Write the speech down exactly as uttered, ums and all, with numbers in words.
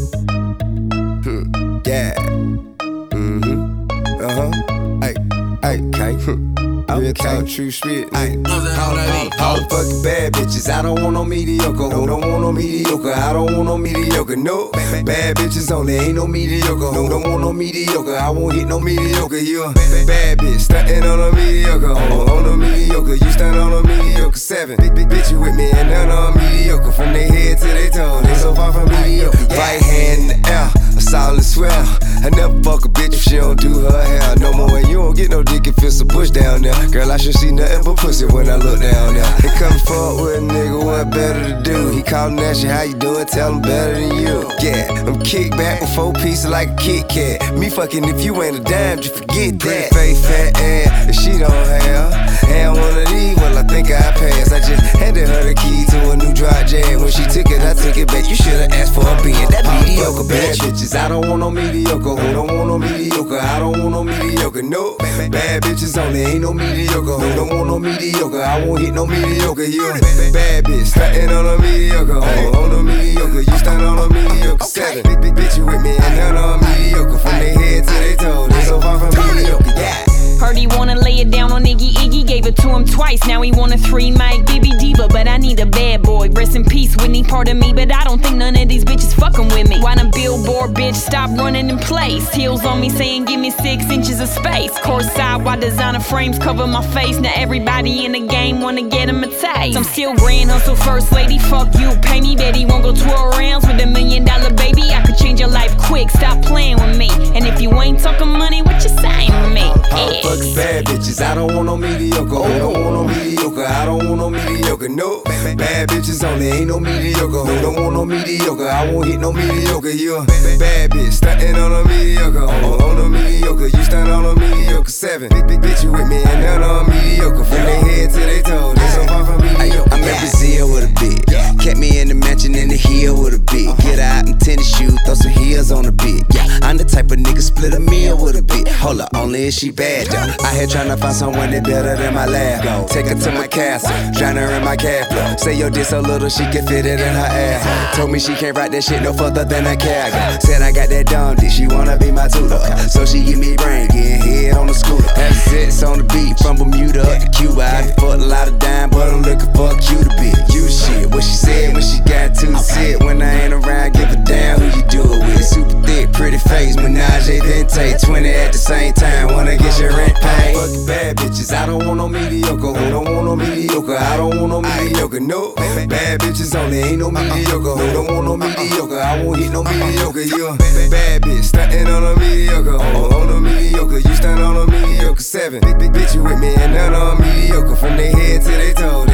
Hmm. Yeah. Mm-hmm. Uh-huh. Hey, hey, okay. Real talk, true spit. Ay, all the fucking bad bitches. I don't want no mediocre. Who don't want no mediocre? I don't want no mediocre. No, bad bitches only. Ain't no mediocre. Who don't want no mediocre? I won't hit no mediocre. You a bad bitch, stuntin' on a mediocre. On, on a mediocre, you stunt on a mediocre. Seven big big bitch, you with me and none on mediocre. From their head to their toe, they so far from mediocre. Right hand in the air, a solid swell. I never fuck a bitch if she don't do her hair no more. And you don't get no dick if it's a bush down there. Girl, I should see nothing but pussy when I look down there. They come forward with a nigga, what better to do? He callin' at you, how you doing? Tell him better than you. Yeah, I'm kick back with four pieces like a Kit Kat. Me fucking if you ain't a dime, just forget that. Face fat ass, if she don't have. And one of these, well, I think I passed. I just handed her the key to a new dry jam. When she took it, I took it back. You should've asked for a being that mediocre bad bitches. I don't want no mediocre. Who don't want no mediocre? I don't want no mediocre. No, bad bitches only. Ain't no mediocre. Who don't want no mediocre? I won't hit no mediocre. You a bad bitch, stuntin' on a mediocre. On, on a mediocre, you stunt on a mediocre. Seven big big bitch, you with me and none on mediocre. From their head to their toe, they so far from mediocre. Yeah. Heard he wanna lay it down on Iggy Iggy, gave it to him twice. Now he want a three mic Bibby Diva, but I need a bad boy. Rest in peace, Whitney, part of me, but I don't think none of these bitches fucking with me. Why the billboard bitch stop running in place? Heels on me saying give me six inches of space. Course side, why designer frames cover my face? Now everybody in the game wanna get him a taste. I'm still grand hustle first lady, fuck you, pay me Betty. Won't go twirl rounds with a million dollar baby. I could change your life quick, stop playing with me. And if you ain't talking money, what you saying with me? Yeah. Fuck bad bitches, I don't want no mediocre. Who don't want no mediocre? I don't want no mediocre. No, bad bitches only. Ain't no mediocre. Who don't want no mediocre? I won't hit no mediocre. You a bad bitch, stuntin' on a mediocre. On, on a mediocre, you stunt on a mediocre. Seven big big bitch, you with me and none on mediocre. From their head to their toe, they so far from mediocre. I'm in Brazil with a bitch. Kept me in the mansion in the hill with a bitch. Get out in tennis shoes, throw some heels on a bitch. Yeah, I'm the type of nigga split a meal with a bitch. Hold up, only if she bad though. I here tryna find someone that better than my lab. Take her to my castle, drown her in my cab. Say your dick so little she can fit it in her ass. Told me she can't ride that shit no further than a cab. Said I got that dumb dick, she wanna be my tutor. So she give me brain, getting head on the scooter. Have sex on the beat from Bermuda up to Cuba. I done fucked a lot of dime, but I'm looking for a cuter bitch. You shit, what she said when she got to sit. When I ain't around, give a damn who you do it with. Super thick, pretty face, Menage a Vente. Twenty at the same time, wanna get your rent paid. Fucking bad bitches, I don't want no mediocre. Who don't want no mediocre? I don't want no mediocre. No, bad bitches only. Ain't no mediocre. Who don't want no mediocre? I won't hit no mediocre. You a bad bitch, stuntin' on a mediocre. On, on a mediocre, you stunt on a mediocre. Seven big big bitch, you with me and none on mediocre. From their head to their toe.